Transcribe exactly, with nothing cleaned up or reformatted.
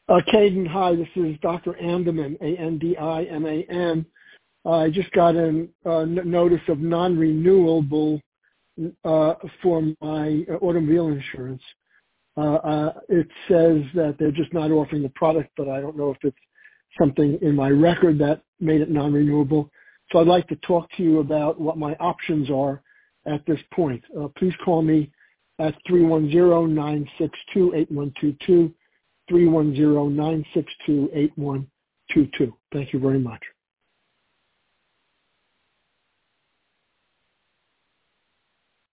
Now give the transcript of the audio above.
Uh, Caden, hi, this is Doctor Andaman, A N D I M A N. Uh, I just got a uh, n- notice of non-renewable uh, for my uh, automobile insurance. Uh, uh, it says that they're just not offering the product, but I don't know if it's something in my record that made it non-renewable. So I'd like to talk to you about what my options are at this point. Uh, please call me at three one zero, nine six two, eight one two two, three one zero, nine six two, eight one two two. Thank you very much.